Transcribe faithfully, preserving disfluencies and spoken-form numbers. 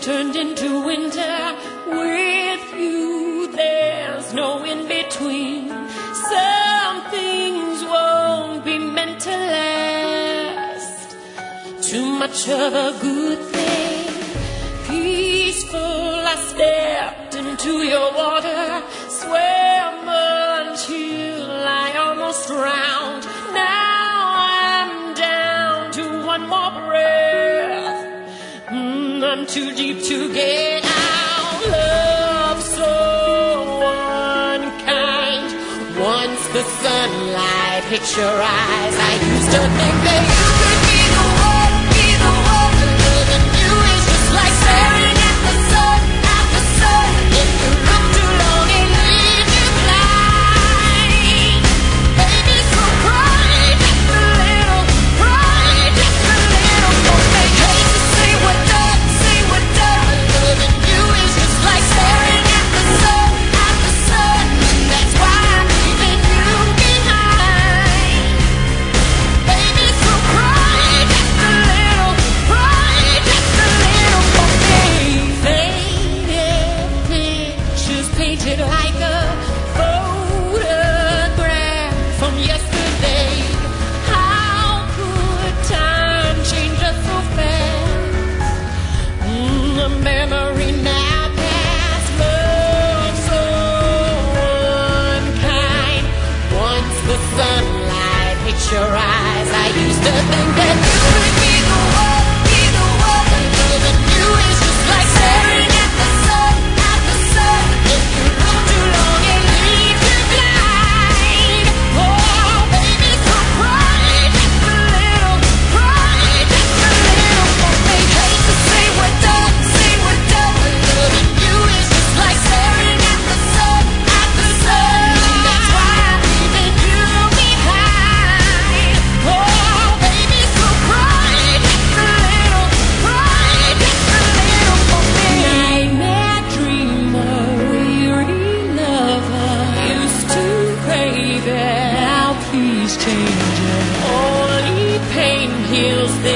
turned into winter. With you, there's no in between. Some things won't be meant to last. Too much of a good thing. Peaceful, I stepped into your water, swam until I almost drowned. Now I'm down to one more breath. Mm, I'm too deep to get out. Love so unkind. Once the sunlight hits your eyes, I used to think that you could be the one, be the one. Loving you is just like staring at the sun, at the sun. If you look too long, it leaves you blind. Baby, so cry just a little, cry just a little. Don't make hate to say what done, say what done. Loving you is just like staring at the sun, at the sun. That's why I'm leaving you behind. Baby, so cry just a little, cry just a little for me. Faded pictures painted like a photograph from yesterday. How could time change us so fast? Mm, a memory now past. Love so unkind. Once the sunlight hits your eyes, I used to think that you could be the one, be the one. Loving you is just like staring at the sun, at the sun. If you look too long, it leaves you blind. Oh, baby, so cry just a little, cry just a little for me. Hate to say we're done, say we're done. Loving you is just like staring at the sun, at the sun. That's why I'm leaving you behind. Oh, baby, so cry just a little, cry just a little for me. Nightmare dreamer, weary lover, used to crave it. Now please change it. Only pain heals this.